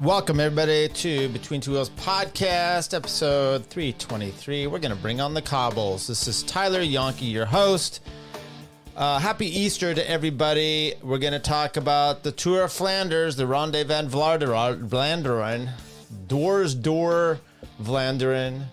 Welcome, everybody, to Between Two Wheels podcast, episode 323. We're going to bring on the cobbles. This is Tyler Yonke, your host. Happy Easter to everybody. We're going to talk about the Tour of Flanders, the Ronde van Vlaanderen, Doors Door Vlaanderen,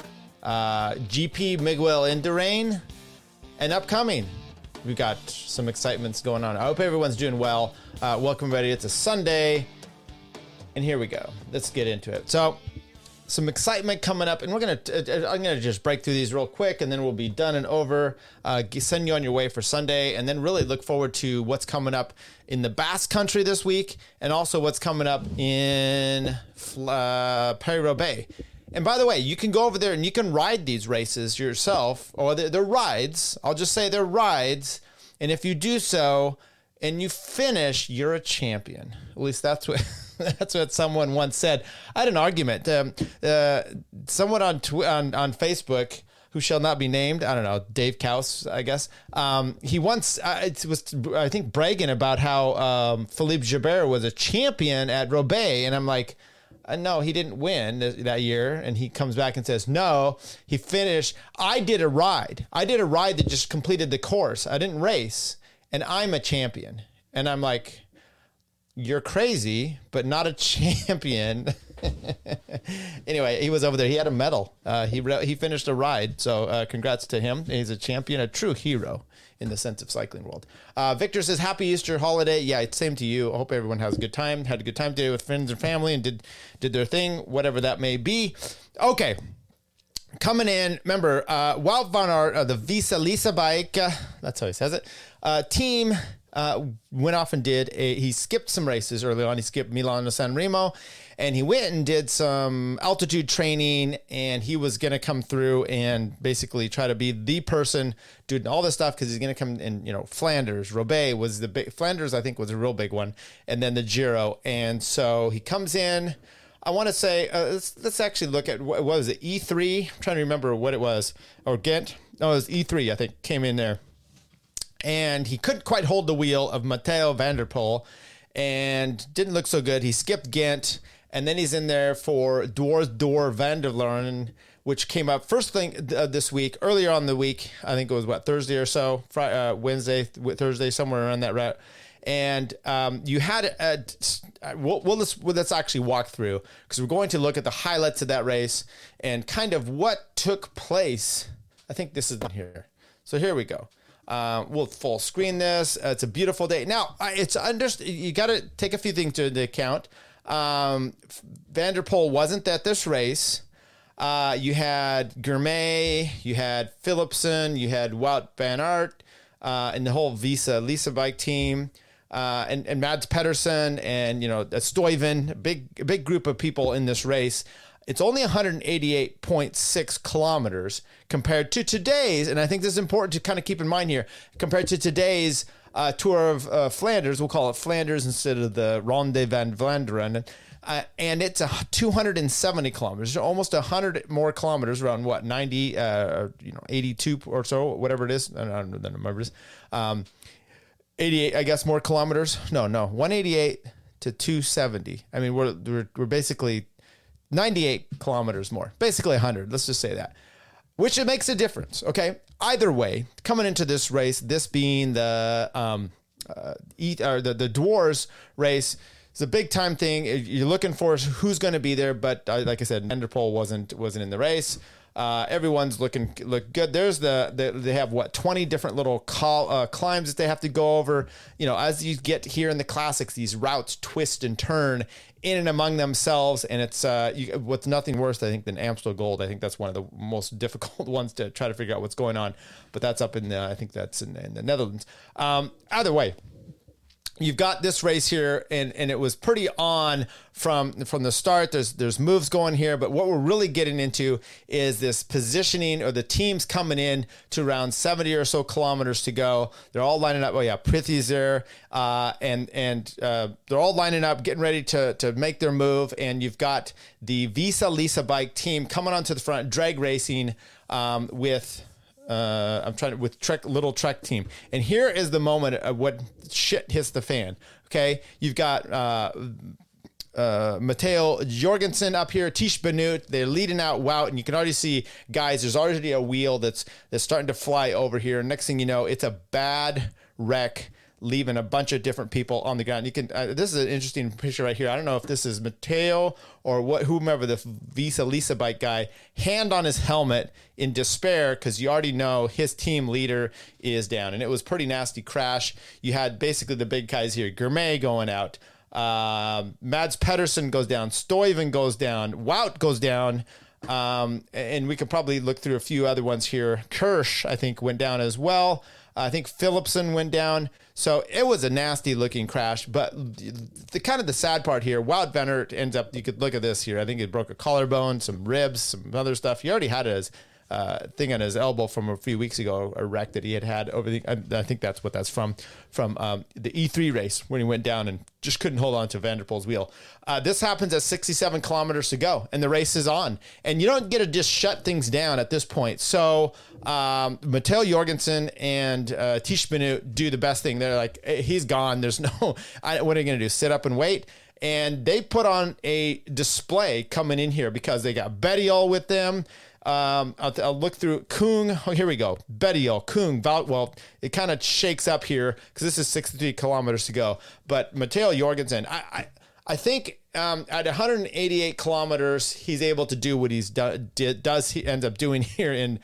GP Miguel Indurain, and upcoming. We've got some excitements going on. I hope everyone's doing well. Welcome, everybody. It's a Sunday. And here we go. Let's get into it. So, some excitement coming up, and I'm gonna just break through these real quick, and then we'll be done and over. Send you on your way for Sunday, and then really look forward to what's coming up in the Basque Country this week, and also what's coming up in Paris-Roubaix. And by the way, you can go over there and you can ride these races yourself, or they're rides. I'll just say they're rides, and if you do so and you finish, you're a champion. At least that's what. That's what someone once said. I had an argument. Someone on Facebook, who shall not be named, I don't know, Dave Kaus, I guess. He once was, I think, bragging about how Philippe Gilbert was a champion at Roubaix, and I'm like, no, he didn't win that year. And he comes back and says, no, he finished. I did a ride that just completed the course. I didn't race, and I'm a champion. And I'm like, you're crazy, but not a champion. Anyway, he was over there. He had a medal. He finished a ride. So congrats to him. He's a champion, a true hero in the sense of cycling world. Victor says, happy Easter holiday. Yeah, it's same to you. I hope everyone has a good time. Had a good time today with friends and family and did their thing, whatever that may be. Okay. Coming in, remember, Wout van Aert, the Visa Lisa bike, that's how he says it, team went off and he skipped some races early on. He skipped Milano San Remo, and he went and did some altitude training, and he was going to come through and basically try to be the person doing all this stuff, because he's going to come in, Flanders. Roubaix was the big, Flanders I think was a real big one, and then the Giro. And so he comes in, I want to say, let's actually look at, what was it, E3? I'm trying to remember what it was, or Ghent. No, it was E3, I think, came in there. And he couldn't quite hold the wheel of Mathieu van der Poel and didn't look so good. He skipped Ghent, and then he's in there for Doors Door Vlaanderen, which came up first thing this week, earlier on the week. I think it was, Thursday or so, Wednesday, Thursday, somewhere around that route. And you had let's actually walk through, because we're going to look at the highlights of that race and kind of what took place. I think this is in here. So here we go. We'll full screen this. It's a beautiful day. Now, you got to take a few things into account. Van der Poel wasn't at this race. You had Girmay, you had Philipsen, you had Wout van Aert, and the whole Visa Lisa bike team, and Mads Pedersen, and Stuyven, a big group of people in this race. It's only 188.6 kilometers compared to today's, and I think this is important to kind of keep in mind here, compared to today's Tour of Flanders. We'll call it Flanders instead of the Ronde van Vlaanderen. And it's 270 kilometers, almost 100 more kilometers, around 90, 82 or so, whatever it is. I don't know the numbers. 88, I guess, more kilometers. No, 188 to 270. I mean, we're basically 98 kilometers more, basically 100. Let's just say that, which it makes a difference. Okay. Either way, coming into this race, this being the Dwars race, it's a big time thing. You're looking for who's going to be there, but like I said, Van der Poel wasn't in the race. Everyone's look good. There's they have 20 different little climbs that they have to go over. As you get here in the classics, these routes twist and turn in and among themselves, and it's what's nothing worse, I think, than Amstel Gold. I think that's one of the most difficult ones to try to figure out what's going on, but that's up in I think that's in the Netherlands. Either way, you've got this race here, and it was pretty on from the start. There's moves going here, but what we're really getting into is this positioning, or the teams coming in to around 70 or so kilometers to go. They're all lining up. Oh yeah, Prithy's there, and they're all lining up, getting ready to make their move. And you've got the Visa Lisa bike team coming onto the front, drag racing with Little Trek team. And here is the moment of what shit hits the fan. Okay. You've got, Matteo Jorgensen up here, Tish Benut. They're leading out Wout, and you can already see, guys, there's already a wheel that's starting to fly over here. Next thing you know, it's a bad wreck, leaving a bunch of different people on the ground. You can. This is an interesting picture right here. I don't know if this is Matteo or whomever, the Visa Lisa bike guy, hand on his helmet in despair because you already know his team leader is down, and it was pretty nasty crash. You had basically the big guys here, Gourmet going out. Mads Pedersen goes down. Stuyven goes down. Wout goes down. And we could probably look through a few other ones here. Kirsch, I think, went down as well. I think Philipsen went down. So it was a nasty looking crash. But the sad part here, Wout van Aert ends up, you could look at this here. I think he broke a collarbone, some ribs, some other stuff. He already had his thing on his elbow from a few weeks ago, a wreck that he had over the, I think that's what that's from the E3 race when he went down and just couldn't hold on to Van der Poel's wheel. This happens at 67 kilometers to go, and the race is on. And you don't get to just shut things down at this point. So Matteo Jorgensen and Tish Benut do the best thing. They're like, hey, he's gone. There's no, what are you going to do, sit up and wait? And they put on a display coming in here because they got Bettiol with them. I'll look through Kung. Oh, here we go. Bettiol, Kung, well, it kind of shakes up here because this is 63 kilometers to go. But Matteo Jorgensen, I think at 188 kilometers, he's able to do what he ends up doing here in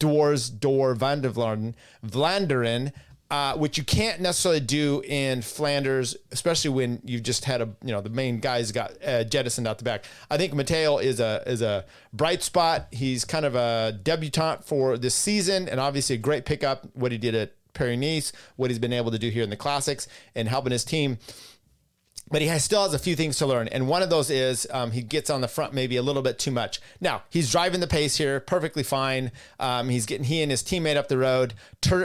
Door van der Vlaanderen. Which you can't necessarily do in Flanders, especially when you've just had the main guys got jettisoned out the back. I think Matteo is a bright spot. He's kind of a debutant for this season, and obviously a great pickup. What he did at Paris-Nice, what he's been able to do here in the classics, and helping his team. But he still has a few things to learn. And one of those is he gets on the front maybe a little bit too much. Now, he's driving the pace here perfectly fine. He and his teammate up the road.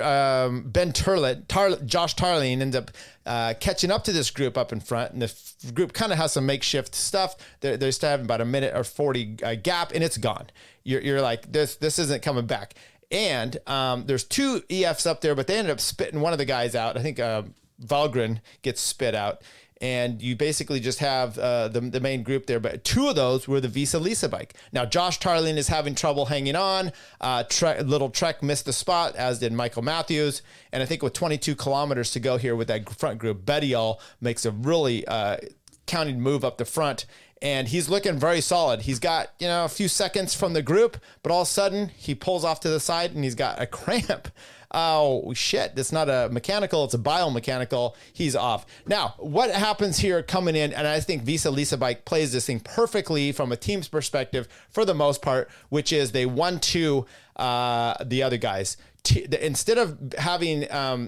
Ben Turlet, Josh Tarling ends up catching up to this group up in front. And the group kind of has some makeshift stuff. They're still having about a minute or 40 gap, and it's gone. You're like, this isn't coming back. And there's two EFs up there, but they ended up spitting one of the guys out. I think Valgren gets spit out. And you basically just have the main group there. But two of those were the Visa Lisa bike. Now, Josh Tarling is having trouble hanging on. Little Trek missed the spot, as did Michael Matthews. And I think with 22 kilometers to go here with that front group, Bettiol makes a really counting move up the front. And he's looking very solid. He's got, a few seconds from the group, but all of a sudden he pulls off to the side and he's got a cramp. Oh, shit. It's not a mechanical. It's a biomechanical. He's off. Now, what happens here coming in, and I think Visa Lisa Bike plays this thing perfectly from a team's perspective for the most part, which is they 1-2 the other guys. Instead of having...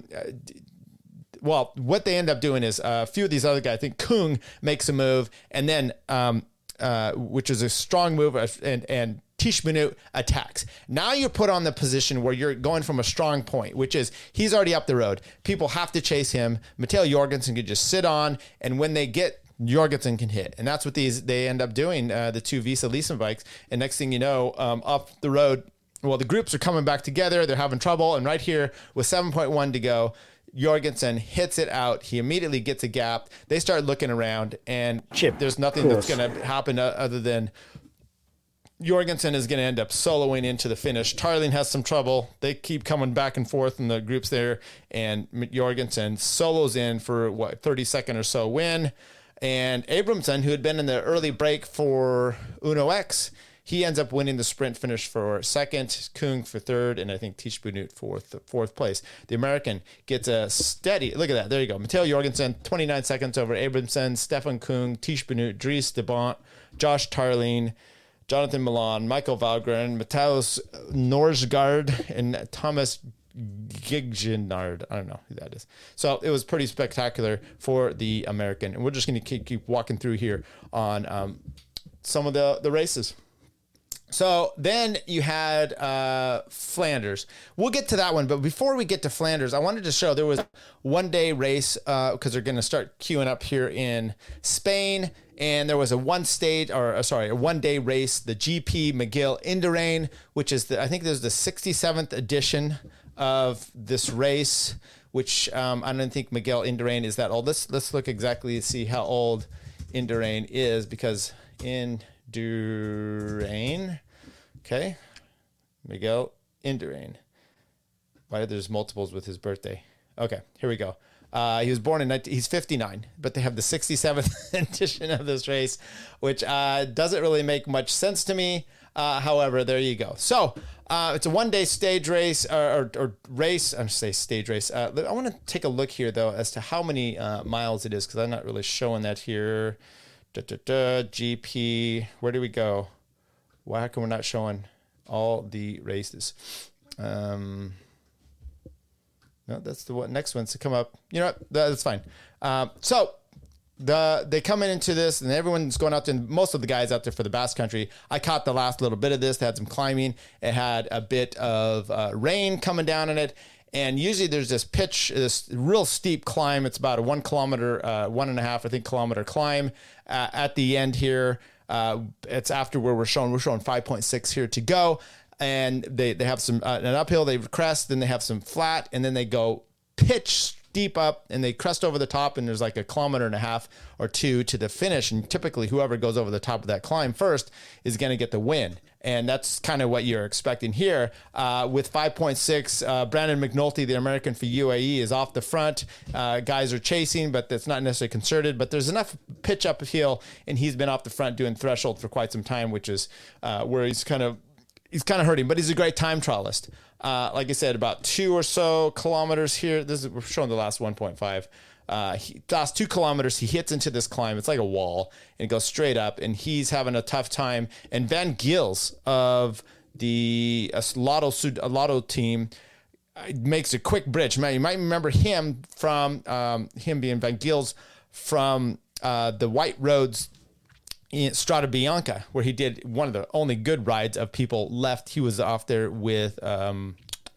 what they end up doing is a few of these other guys, I think Kung makes a move, and then, which is a strong move, and Tish Benut attacks. Now you're put on the position where you're going from a strong point, which is he's already up the road. People have to chase him. Matteo Jorgensen could just sit on, and when they get, Jorgensen can hit. And that's what they end up doing, the two Visa Lisa bikes. And next thing you know, up the road, the groups are coming back together. They're having trouble. And right here with 7.1 to go, Jorgensen hits it out. He immediately gets a gap. They start looking around, and there's nothing that's going to happen other than Jorgensen is going to end up soloing into the finish. Tarling has some trouble. They keep coming back and forth in the groups there, and Jorgensen solos in for 32nd or so win. And Abramson, who had been in the early break for Uno X, he ends up winning the sprint finish for second, Kung for third, and I think Tish Benut for fourth place. The American gets a steady, look at that, there you go. Matteo Jorgensen, 29 seconds over Abramson, Stefan Kung, Tish Benut, Dries de Bont, Josh Tarling, Jonathan Milan, Michael Valgren, Matthäus Norsgaard, and Thomas Giggenard. I don't know who that is. So it was pretty spectacular for the American. And we're just going to keep walking through here on some of the races. So then you had Flanders. We'll get to that one. But before we get to Flanders, I wanted to show there was a one-day race because they're going to start queuing up here in Spain. And there was a one-day race, the GP McGill Indurain, which is, I think there's the 67th edition of this race, which I don't think McGill Indurain is that old. Let's look exactly to see how old Indurain is, because Indurain, okay, Miguel Indurain. Why there's multiples with his birthday? Okay, here we go. He was born in he's 59, but they have the 67th edition of this race, which doesn't really make much sense to me. However, there you go. So it's a one-day stage race or race. I'm say stage race. I want to take a look here though as to how many miles it is, because I'm not really showing that here. GP. Where do we go? Why come we're not showing all the races? No, that's the next ones to come up. You know what? That's fine. So they come into this, and everyone's going out there, and most of the guys out there for the Basque Country. I caught the last little bit of this. They had some climbing. It had a bit of rain coming down on it. And usually there's this pitch, this real steep climb. It's about a 1 kilometer, 1.5 kilometer climb at the end here. It's after where we're showing 5.6 here to go. And they have some an uphill, they crest, then they have some flat, and then they go pitch steep up, and they crest over the top, and there's like 1.5 kilometers or 2 to the finish. And typically whoever goes over the top of that climb first is going to get the win. And that's kind of what you're expecting here. With 5.6, Brandon McNulty, the American for UAE, is off the front. Guys are chasing, but that's not necessarily concerted. But there's enough pitch uphill, and he's been off the front doing threshold for quite some time, which is where he's kind of hurting, but he's a great time trialist. Like I said, about 2 or so kilometers here. We're showing the last 1.5. Last 2 kilometers, he hits into this climb. It's like a wall, and it goes straight up, and he's having a tough time. And Van Gils of the Lotto team makes a quick bridge. You might remember him from him being Van Gils from the White Roads in Strada Bianca, where he did one of the only good rides of people left. He was off there with Tom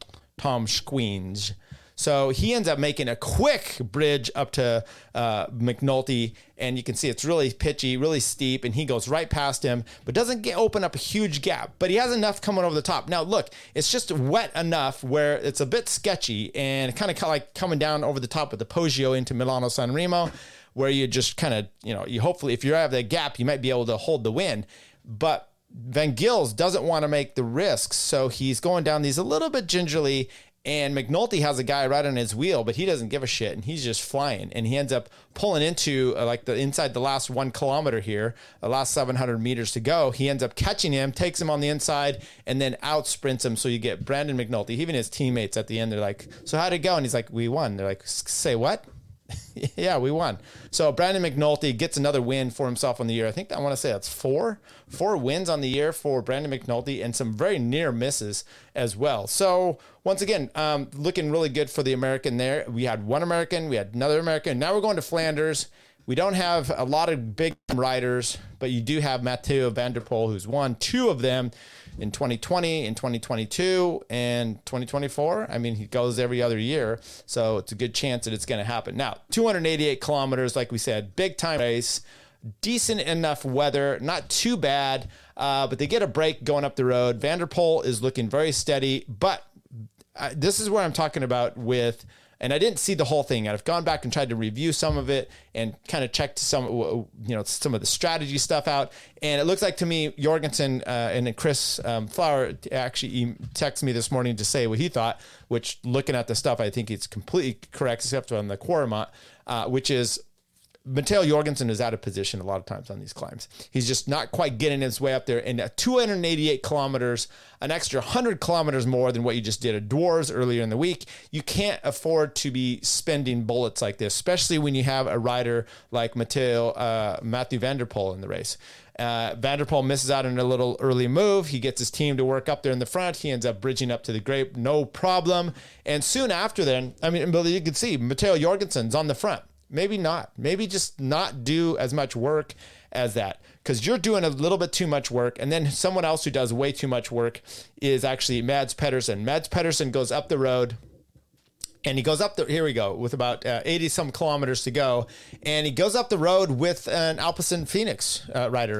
Squeens. So he ends up making a quick bridge up to McNulty, and you can see it's really pitchy, really steep, and he goes right past him, but doesn't open up a huge gap. But he has enough coming over the top. Now, look, it's just wet enough where it's a bit sketchy, and kind of like coming down over the top of the Poggio into Milano San Remo, where you just kind of, you hopefully, if you have that gap, you might be able to hold the win. But Van Gils doesn't want to make the risks, so he's going down these a little bit gingerly, and McNulty has a guy right on his wheel, but he doesn't give a shit, and he's just flying, and he ends up pulling into inside the last 1 kilometer here, the last 700 meters to go. He ends up catching him, takes him on the inside, and then out sprints him. So you get Brandon McNulty, even his teammates at the end, they're like, "So how'd it go?" And he's like, "We won." They're like, "Say what?" Yeah, we won. So Brandon McNulty gets another win for himself on the year. I want to say that's four wins on the year for Brandon McNulty, and some very near misses as well. So once again, looking really good for the American there. We had one American, we had another American. Now we're going to Flanders. We don't have a lot of big riders, but you do have Mathieu van der Poel, who's won 2 of them in 2020, in 2022, and 2024. I mean, he goes every other year, so it's a good chance that it's going to happen. Now, 288 kilometers, like we said, big time race, decent enough weather, not too bad, but they get a break going up the road. Van der Poel is looking very steady, but this is where I'm talking about with... And I didn't see the whole thing. I've gone back and tried to review some of it and kind of checked some of the strategy stuff out. And it looks like to me, Jorgensen and then Chris Flower actually texted me this morning to say what he thought, which looking at the stuff, I think it's completely correct, except on the Quaremont, which is Matteo Jorgensen is out of position a lot of times on these climbs. He's just not quite getting his way up there. And at 288 kilometers, an extra 100 kilometers more than what you just did at Dwars earlier in the week, you can't afford to be spending bullets like this, especially when you have a rider like Mathieu van der Poel in the race. Van der Poel misses out on a little early move. He gets his team to work up there in the front. He ends up bridging up to the grape, no problem. And soon after then, you can see Matteo Jorgensen's on the front. Maybe not. Maybe just not do as much work as that, because you're doing a little bit too much work. And then someone else who does way too much work is actually Mads Pedersen. Mads Pedersen goes up the road, and he goes up here we go, with about 80 some kilometers to go. And he goes up the road with an Alpecin Phoenix rider.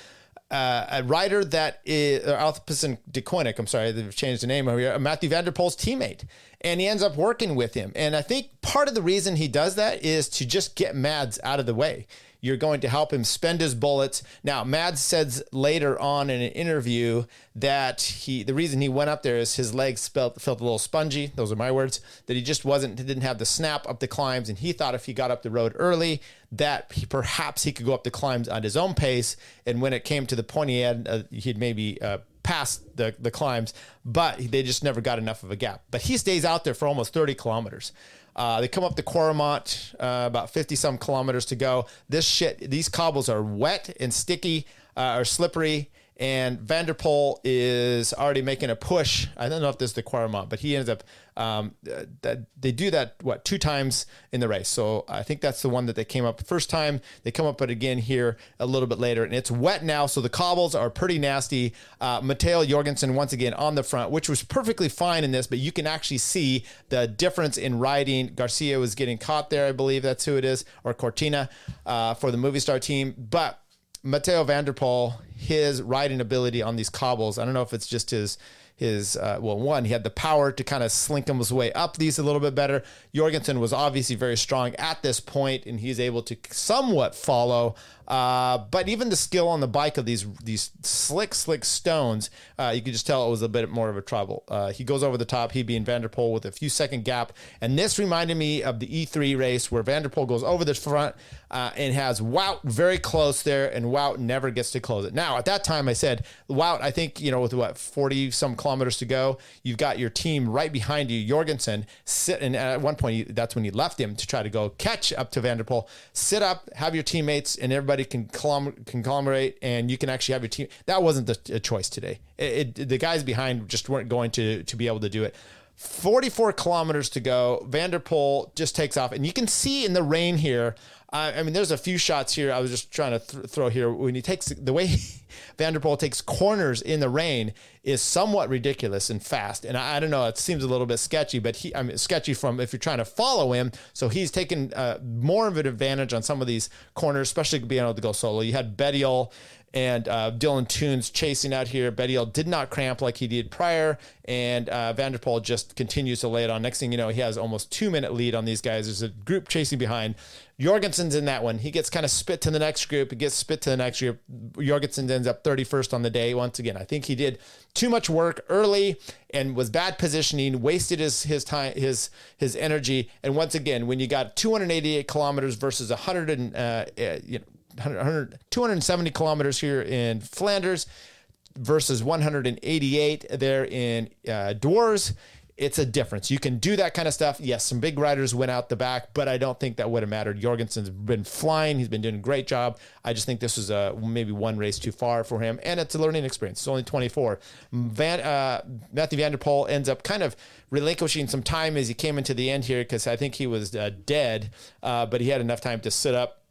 A rider that is Alpecin de Koenig, I'm sorry, they've changed the name over here, Mathieu van der Poel's teammate. And he ends up working with him. And I think part of the reason he does that is to just get Mads out of the way. You're going to help him spend his bullets. Now, Mads says later on in an interview that the reason he went up there is his legs felt a little spongy. Those are my words. That he just didn't have the snap up the climbs, and he thought if he got up the road early, that perhaps he could go up the climbs at his own pace. And when it came to the pointy end, he'd maybe past the climbs, but they just never got enough of a gap. But he stays out there for almost 30 kilometers. They come up to Coromant, about 50 some kilometers to go. These cobbles are wet and sticky, or slippery. And Van der Poel is already making a push. I don't know if this is the Coromant, but he ends up, they do that, 2 times in the race. So I think that's the one that they came up the first time. They come up it again here a little bit later, and it's wet now. So the cobbles are pretty nasty. Matteo Jorgensen once again on the front, which was perfectly fine in this, but you can actually see the difference in riding. Garcia was getting caught there. I believe that's who it is, or Cortina, for the Movistar team. But Matteo Van der Poel, his riding ability on these cobbles, I don't know if it's just his one, he had the power to kind of slink his way up these a little bit better. Jorgensen was obviously very strong at this point, and he's able to somewhat follow. But even the skill on the bike of these slick stones, you could just tell it was a bit more of a trouble. He goes over the top, he being Van der Poel with a few second gap. And this reminded me of the E3 race where Van der Poel goes over the front and has Wout very close there, and Wout never gets to close it. Now, at that time, I said, Wout, I think, with 40 some kilometers to go, you've got your team right behind you, Jorgensen, and at one point, that's when he left him to try to go catch up to Van der Poel. Sit up, have your teammates, and everybody can conglomerate, and you can actually have your team. That wasn't the choice today. The guys behind just weren't going to be able to do it. 44 kilometers to go. Van der Poel just takes off, and you can see in the rain here. I mean, there's a few shots here I was just trying to throw here. When he takes the way Van der Poel takes corners in the rain is somewhat ridiculous and fast. And I don't know, it seems a little bit sketchy, but sketchy from if you're trying to follow him. So he's taken more of an advantage on some of these corners, especially being able to go solo. You had Bettiol and Dylan Teuns chasing out here. Bettiol did not cramp like he did prior, and Van der Poel just continues to lay it on. Next thing you know, he has almost 2-minute lead on these guys. There's a group chasing behind. Jorgensen's in that one. He gets kind of spit to the next group. He gets spit to the next group. Jorgensen ends up 31st on the day. Once again, I think he did too much work early and was bad positioning, wasted his time, his energy. And once again, when you got 288 kilometers versus 270 kilometers here in Flanders versus 188 there in Dwars, it's a difference. You can do that kind of stuff. Yes, some big riders went out the back, but I don't think that would have mattered. Jorgensen's been flying. He's been doing a great job. I just think this was maybe one race too far for him, and it's a learning experience. It's only 24. Mathieu van der Poel ends up kind of relinquishing some time as he came into the end here because I think he was dead, but he had enough time to sit up,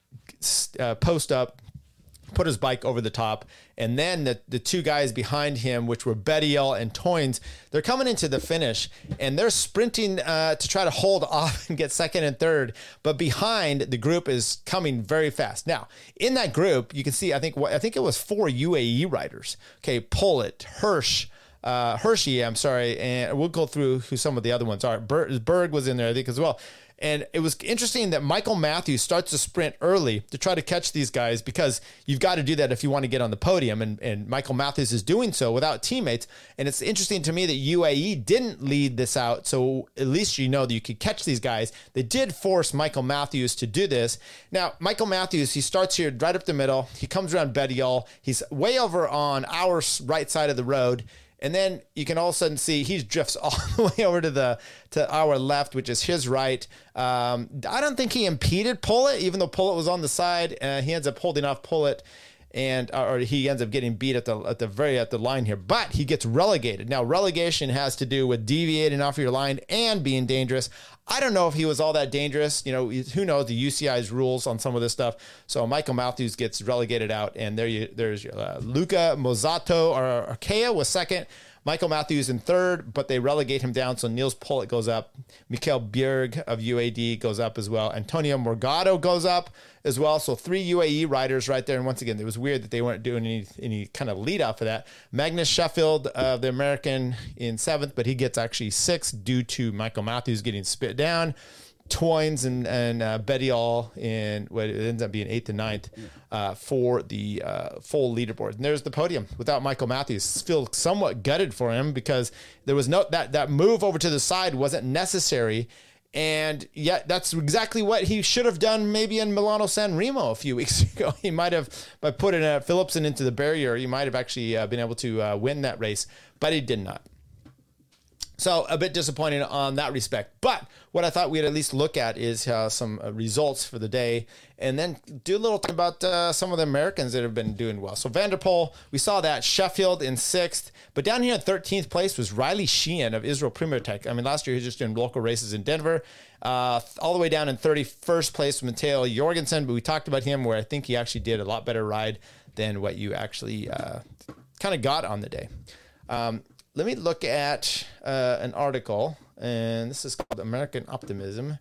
post up, put his bike over the top, and then the two guys behind him, which were Bettiol and Teuns, they're coming into the finish, and they're sprinting to try to hold off and get second and third, but behind, the group is coming very fast. Now, in that group, you can see, I think it was 4 UAE riders. Okay, Pollitt, Hershey, I'm sorry, and we'll go through who some of the other ones are. Berg was in there, I think, as well. And it was interesting that Michael Matthews starts to sprint early to try to catch these guys because you've got to do that if you want to get on the podium. And Michael Matthews is doing so without teammates. And it's interesting to me that UAE didn't lead this out. So at least you know that you could catch these guys. They did force Michael Matthews to do this. Now, Michael Matthews, he starts here right up the middle. He comes around Bettiol. He's way over on our right side of the road. And then you can all of a sudden see he drifts all the way over to our left, which is his right. I don't think he impeded Pollitt, even though Pollitt was on the side. He ends up holding off Pollitt, or he ends up getting beat at the line here. But he gets relegated. Now, relegation has to do with deviating off your line and being dangerous. I don't know if he was all that dangerous. Who knows the UCI's rules on some of this stuff. So Michael Matthews gets relegated out, and there's Luca Mozzato or Arkea was second. Michael Matthews in third, but they relegate him down. So Niels Pollitt goes up. Mikkel Bjerg of UAD goes up as well. Antonio Morgado goes up as well. So 3 UAE riders right there. And once again, it was weird that they weren't doing any kind of lead off of that. Magnus Sheffield, the American, in 7th, but he gets actually 6th due to Michael Matthews getting spit down. Toynes and Bettiol in what it ends up being 8th and 9th for the full leaderboard. And there's the podium without Michael Matthews. Feel somewhat gutted for him because there was no that move over to the side wasn't necessary. And yet that's exactly what he should have done maybe in Milano San Remo a few weeks ago. He might have, by putting Philipsen into the barrier, he might have actually been able to win that race, but he did not. So a bit disappointing on that respect. But what I thought we'd at least look at is some results for the day and then do a little talk about some of the Americans that have been doing well. So Van der Poel, we saw that. Sheffield in 6th. But down here in 13th place was Riley Sheehan of Israel Premier Tech. I mean, last year he was just doing local races in Denver. All the way down in 31st place with Matteo Jorgensen. But we talked about him where I think he actually did a lot better ride than what you actually kind of got on the day. Let me look at an article, and this is called American Optimism.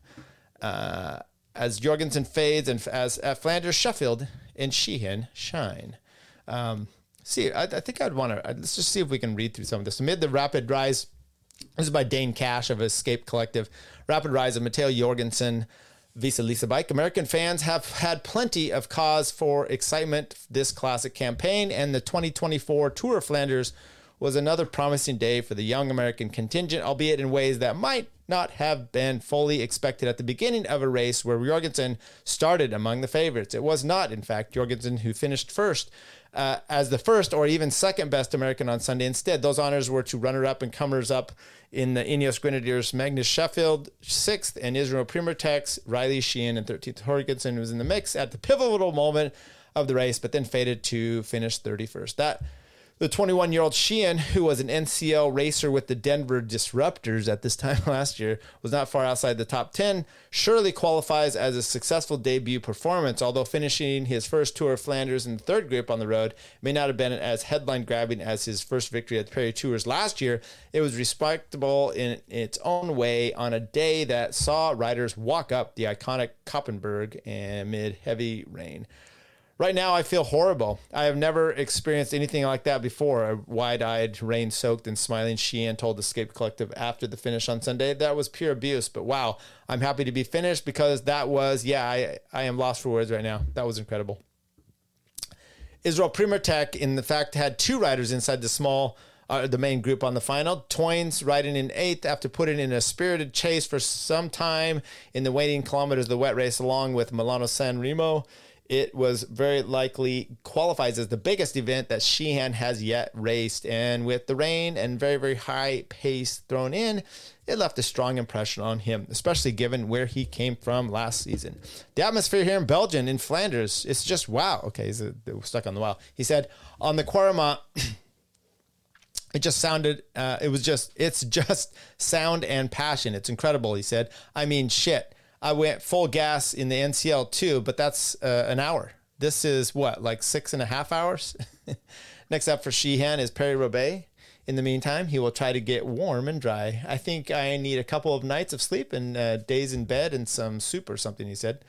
As Jorgensen fades and as Flanders, Sheffield, and Sheehan shine. I think I'd want to, let's just see if we can read through some of this. Amid the rapid rise, this is by Dane Cash of Escape Collective, rapid rise of Matteo Jorgensen, Visa Lisa Bike. American fans have had plenty of cause for excitement this classic campaign, and the 2024 Tour of Flanders was another promising day for the young American contingent, albeit in ways that might not have been fully expected at the beginning of a race where Jorgensen started among the favorites. It was not, in fact, Jorgensen who finished first as the first or even second best American on Sunday. Instead, those honors were to runner-up and comers-up in the Ineos Grenadiers, Magnus Sheffield, 6th, and Israel Premier Tech's Riley Sheehan, and 13th. Jorgensen was in the mix at the pivotal moment of the race, but then faded to finish 31st. The 21-year-old Sheehan, who was an NCL racer with the Denver Disruptors at this time last year, was not far outside the top 10, surely qualifies as a successful debut performance, although finishing his first Tour of Flanders in the third group on the road may not have been as headline-grabbing as his first victory at the Prairie Tours last year. It was respectable in its own way on a day that saw riders walk up the iconic Koppenberg amid heavy rain. Right now, I feel horrible. I have never experienced anything like that before. A wide-eyed, rain-soaked, and smiling Sheehan told Escape Collective after the finish on Sunday. That was pure abuse, but wow, I'm happy to be finished because that was, I am lost for words right now. That was incredible. Israel Premier Tech, in fact, had two riders inside the main group on the final. Toynes riding in 8th after putting in a spirited chase for some time in the waning kilometers of the wet race along with Milano San Remo. It was very likely qualifies as the biggest event that Sheehan has yet raced. And with the rain and very, very high pace thrown in, it left a strong impression on him, especially given where he came from last season. The atmosphere here in Belgium, in Flanders, it's just wow. Okay, he's stuck on the wow. He said, on the Quaremont, it just sounded, it's just sound and passion. It's incredible, he said. I mean, shit. I went full gas in the NCL too, but that's an hour. This is what, like 6.5 hours? Next up for Sheehan is Paris-Roubaix. In the meantime, he will try to get warm and dry. I think I need a couple of nights of sleep and days in bed and some soup or something, he said.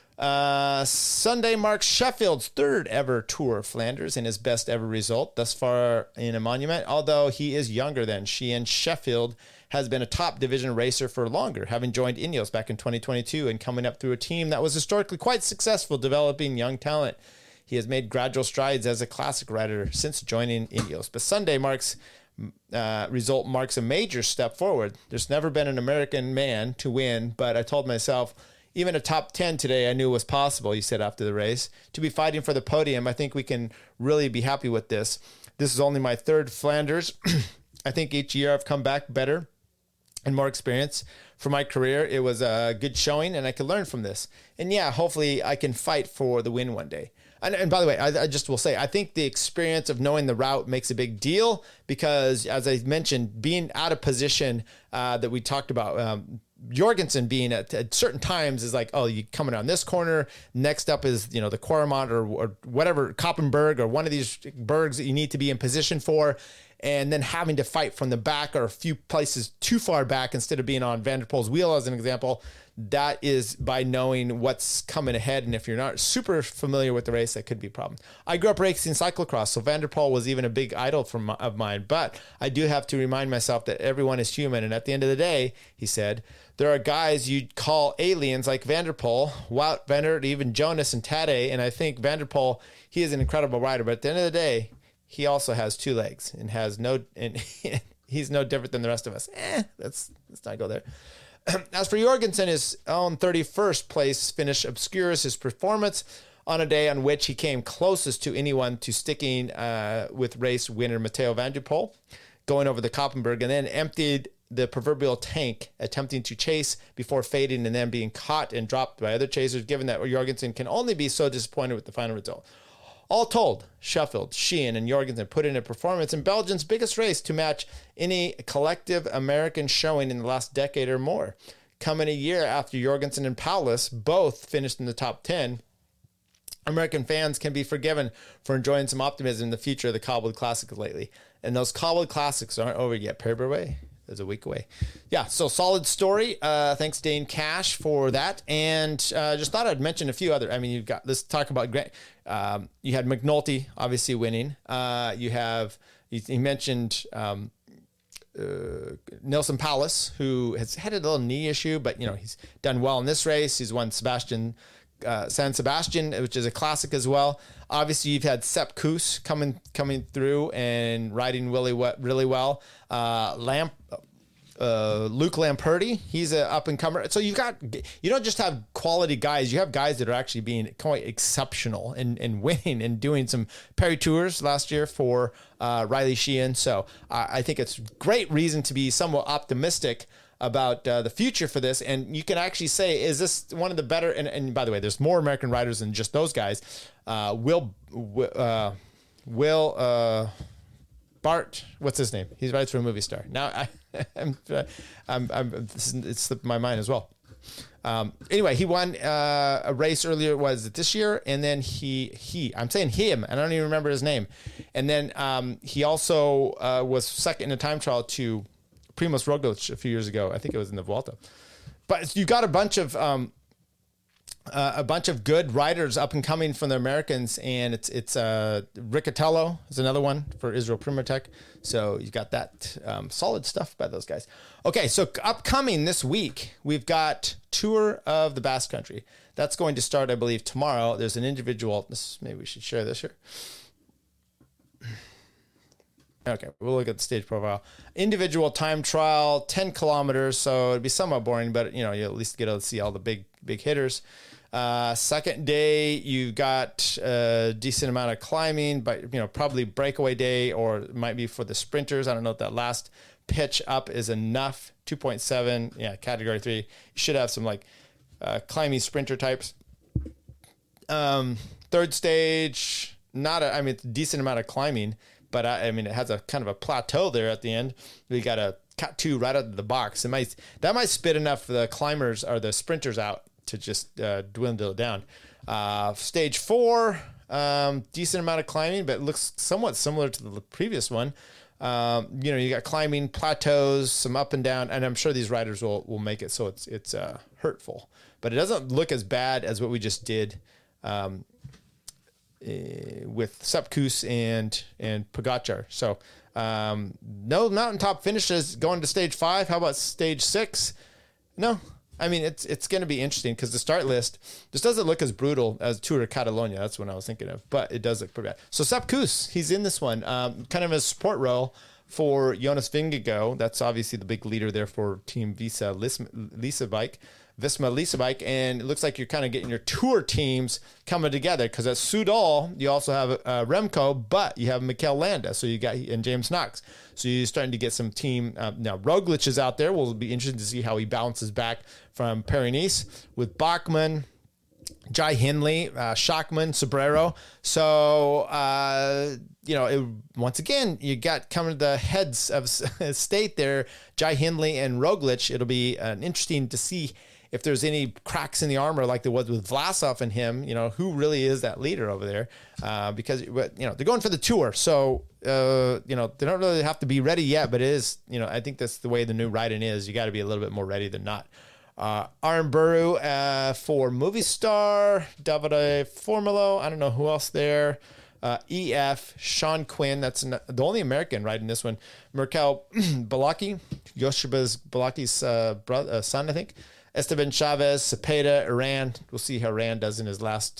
Sunday marks Sheffield's third ever Tour of Flanders and his best ever result thus far in a monument. Although he is younger than Sheehan, Sheffield has been a top division racer for longer, having joined Ineos back in 2022 and coming up through a team that was historically quite successful developing young talent. He has made gradual strides as a classic rider since joining Ineos. But Sunday result marks a major step forward. There's never been an American man to win, but I told myself, even a top 10 today I knew was possible, he said after the race. To be fighting for the podium, I think we can really be happy with this. This is only my third Flanders. I think each year I've come back better and more experience. For my career, it was a good showing, and I could learn from this. And yeah, hopefully I can fight for the win one day. And by the way, I just will say, I think the experience of knowing the route makes a big deal because, as I mentioned, being out of position that we talked about, Jorgensen being at certain times is like, oh, you coming around this corner. Next up is, the Quaremont or whatever, Koppenberg or one of these bergs that you need to be in position for. and then having to fight from the back or a few places too far back instead of being on Van der Poel's wheel, as an example. That is by knowing what's coming ahead. And if you're not super familiar with the race, that could be a problem. I grew up racing cyclocross, so Van der Poel was even a big idol of mine. But I do have to remind myself that everyone is human. And at the end of the day, he said, there are guys you'd call aliens like Van der Poel, Wout van Aert, even Jonas and Tadej. And I think Van der Poel, he is an incredible rider. But at the end of the day, he also has two legs and he's no different than the rest of us. Let's not go there. As for Jorgensen, his own 31st place finish obscures his performance on a day on which he came closest to anyone to sticking with race winner Matteo Van der Poel, going over the Koppenberg, and then emptied the proverbial tank, attempting to chase before fading and then being caught and dropped by other chasers, given that Jorgensen can only be so disappointed with the final result. All told, Sheffield, Sheehan, and Jorgensen put in a performance in Belgium's biggest race to match any collective American showing in the last decade or more. Coming a year after Jorgensen and Paulus both finished in the top 10, American fans can be forgiven for enjoying some optimism in the future of the Cobbled Classics lately. And those Cobbled Classics aren't over yet. Paperway is a week away. Yeah, so solid story. Thanks, Dane Cash, for that. And just thought I'd mention a few other. I mean, you've got, let's talk about Grant. You had McNulty obviously winning. You mentioned Nelson Paulus, who has had a little knee issue, but he's done well in this race. He's won San Sebastian, which is a classic as well. Obviously, you've had Sepp Kuss coming through and riding really well. Luke Lamperti, he's an up-and-comer. So you don't just have quality guys, you have guys that are actually being quite exceptional and winning and doing some Paris Tours last year for Riley Sheehan. So I think it's great reason to be somewhat optimistic about the future for this. And you can actually say, is this one of the better, and by the way, there's more American riders than just those guys. Will Bart, what's his name? He rides for a movie star. Now it slipped my mind as well. Anyway, he won a race earlier, was it this year? And then I'm saying him, and I don't even remember his name. And then he also was second in a time trial to Primoz Roglic a few years ago. I think it was in the Vuelta. But you got a bunch of good riders up and coming from the Americans, and it's Riccatello is another one for Israel Primatech. So you got that solid stuff by those guys. Okay, so upcoming this week, we've got Tour of the Basque Country. That's going to start, I believe, tomorrow. There's an individual. Maybe we should share this here. Okay, we'll look at the stage profile. Individual time trial, 10 kilometers, so it'd be somewhat boring, but you at least get to see all the big hitters. Second day, you got a decent amount of climbing, but probably breakaway day, or it might be for the sprinters. I don't know if that last pitch up is enough. 2.7, yeah, category 3. You should have some climbing sprinter types. Third stage, it's a decent amount of climbing, but it has a kind of a plateau there at the end. We got a cut 2 right out of the box. That might spit enough for the climbers or the sprinters out to just dwindle it down. Stage 4, decent amount of climbing, but it looks somewhat similar to the previous one. You got climbing plateaus, some up and down, and I'm sure these riders will make it so it's hurtful, but it doesn't look as bad as what we just did with Sepp Kuss and Pogacar. So no mountaintop finishes going to stage 5. How about stage 6? No. It's going to be interesting because the start list just doesn't look as brutal as Tour de Catalonia. That's what I was thinking of, but it does look pretty bad. So Sepp Kuss, he's in this one, kind of a support role for Jonas Vingegaard. That's obviously the big leader there for Team Visma Lease Bike, and it looks like you're kind of getting your tour teams coming together because at Soudal you also have Remco, but you have Mikel Landa, and James Knox. So you're starting to get some team. Now Roglic is out there. We'll be interested to see how he bounces back from Paris-Nice with Bachmann, Jai Hindley, Schachmann, Sobrero. So, once again, you got coming to the heads of state there, Jai Hindley and Roglic. It'll be interesting to see if there's any cracks in the armor like there was with Vlasov and him, who really is that leader over there? Because they're going for the tour, so they don't really have to be ready yet. But it is, I think that's the way the new riding is. You got to be a little bit more ready than not. Armburu for Movistar, Davide Formulo. I don't know who else there. EF, Sean Quinn, that's the only American riding this one. Merkel Balaki, Yoshiba Balaki's son, I think. Esteban Chavez, Cepeda, Iran. We'll see how Iran does in his last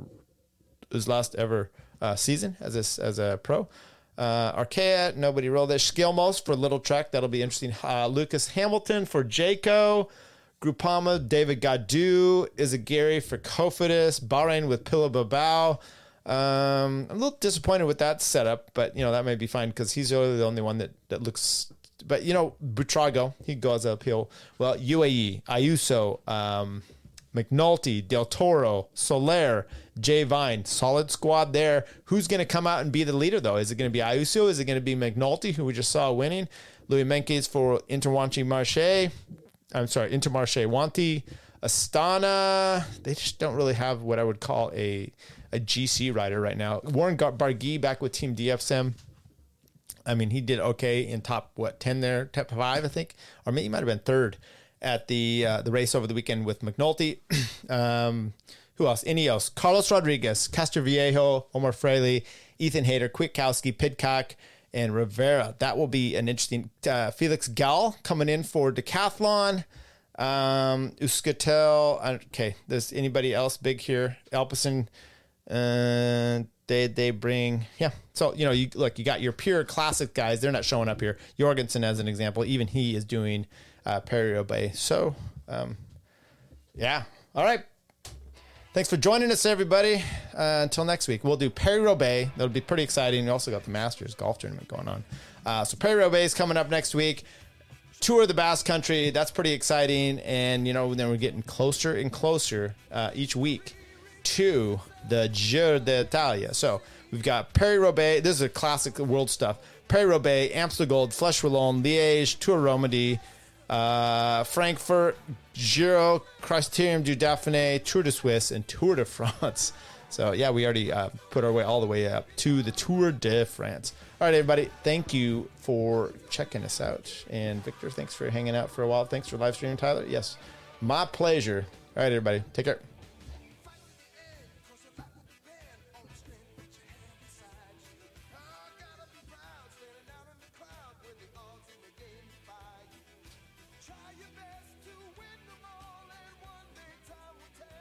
ever season as a pro. Arkea, nobody rolled it. Skilmos for Little Trek, that'll be interesting. Lucas Hamilton for Jayco. Groupama, David Gadu, Izagiri for Cofidis, Bahrain with Pilla Babao. I'm a little disappointed with that setup, but that may be fine because he's really the only one that looks. But Butrago, he goes uphill. Well, UAE, Ayuso, McNulty, Del Toro, Soler, Jay Vine, solid squad there. Who's going to come out and be the leader though? Is it going to be Ayuso? Is it going to be McNulty, who we just saw winning? Louis Menkes for Intermarché Wanty. Astana, they just don't really have what I would call a GC rider right now. Warren Barguil back with Team DFSM. I mean, he did okay in top 10 there, top 5, I think, or maybe he might have been third at the race over the weekend with McNulty. Who else? Ineos, Carlos Rodriguez, Castroviejo, Omar Fraley, Ethan Hayter, Kwiatkowski, Pidcock, and Rivera. That will be an interesting. Felix Gall coming in for Decathlon. Euskaltel. Okay, there's anybody else big here? Alpecin. They bring, yeah. So, you got your pure classic guys. They're not showing up here. Jorgensen, as an example, even he is doing Paris-Roubaix. So, yeah. All right. Thanks for joining us, everybody. Until next week, we'll do Paris-Roubaix. That'll be pretty exciting. We also got the Masters golf tournament going on. So Paris-Roubaix is coming up next week. Tour of the Basque Country. That's pretty exciting. And, then we're getting closer and closer each week to the Giro d'Italia. So we've got Paris-Roubaix. This is a classic world stuff. Paris-Roubaix, Amstel Gold, Flèche Wallonne, Liège, Tour Romandy, Frankfurt, Giro, Criterium du Dauphiné, Tour de Suisse, and Tour de France. So, yeah, we already put our way all the way up to the Tour de France. All right, everybody, thank you for checking us out. And, Victor, thanks for hanging out for a while. Thanks for live streaming, Tyler. Yes, my pleasure. All right, everybody, take care.